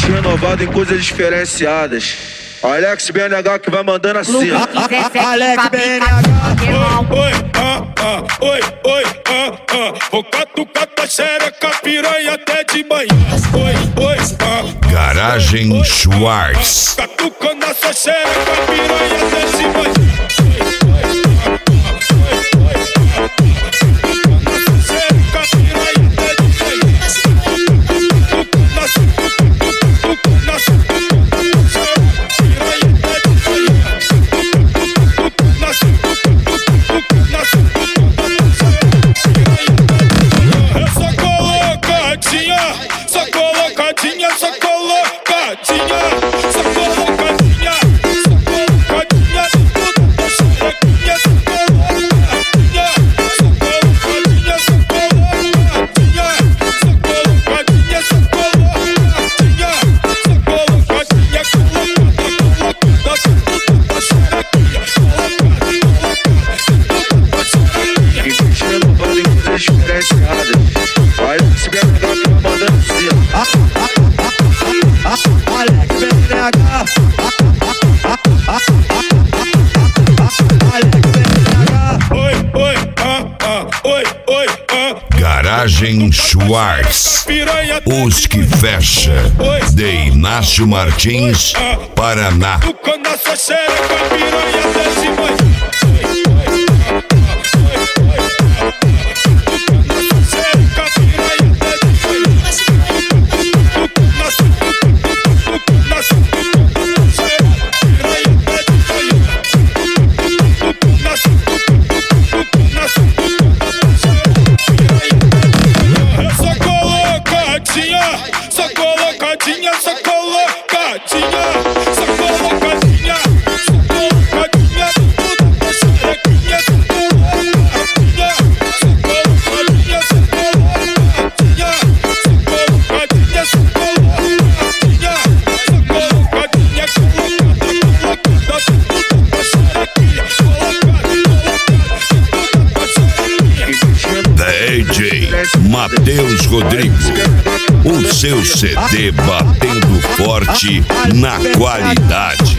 renovado em coisas diferenciadas. Alex BNH que vai mandando assim. Alex BNH. Vou catucar tua xereca, piranha até de manhã. Garagem Schwartz. Catucando essa xereca, piranha até de manhã. Garagem Schwartz, os que fecha, de Inácio Martins, Paraná. DJ Matheus Rodrigo, o seu CD batendo forte na qualidade.